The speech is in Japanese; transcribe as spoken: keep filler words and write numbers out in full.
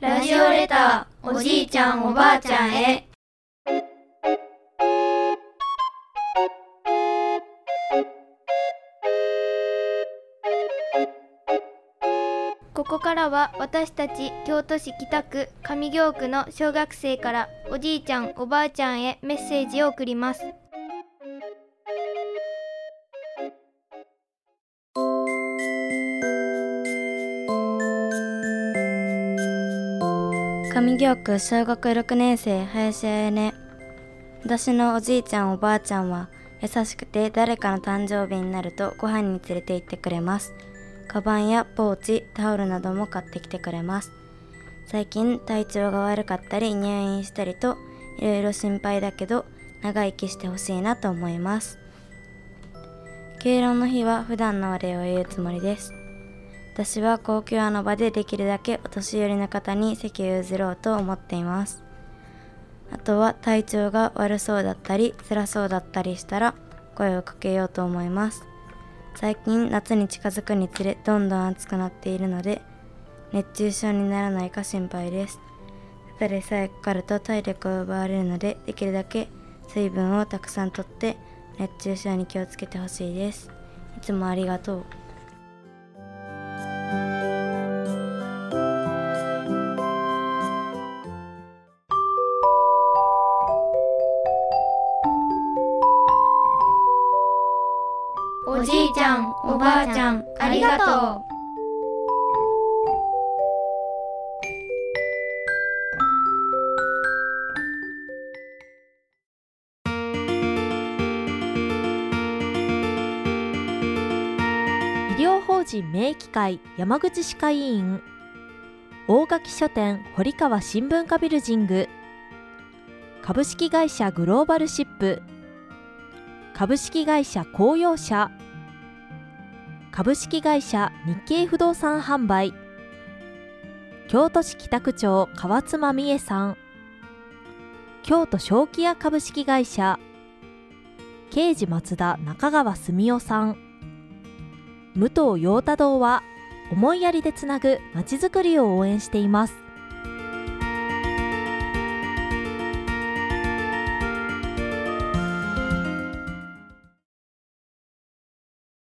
ラジオレター、おじいちゃんおばあちゃんへ。ここからは私たち京都市北区上京区の小学生からおじいちゃんおばあちゃんへメッセージを送ります。 上京区小学ろくねん生林彩音。私のおじいちゃんおばあちゃんは優しくて、誰かの誕生日になるとご飯に連れて行ってくれます。カバンやポーチ、タオルなども買ってきてくれます。最近体調が悪かったり入院したりといろいろ心配だけど、長生きしてほしいなと思います。敬老の日は普段のお礼を言うつもりです。私は公共の場でできるだけお年寄りの方に席を譲ろうと思っています。あとは体調が悪そうだったり辛そうだったりしたら声をかけようと思います。最近夏に近づくにつれどんどん暑くなっているので、熱中症にならないか心配です。ただでさえかかると体力を奪われるので、できるだけ水分をたくさんとって熱中症に気をつけてほしいです。いつもありがとう。 おじいちゃんおばあちゃんありがとう。 医療法人名医会山口歯科医院、大垣書店堀川新聞課ビルジング、株式会社グローバルシップ、株式会社公用車、株式会社日経不動産販売、京都市北区長川妻美恵さん、京都正気屋株式会社、刑事松田中川澄夫さん、武藤陽太堂は思いやりでつなぐまちづくりを応援しています。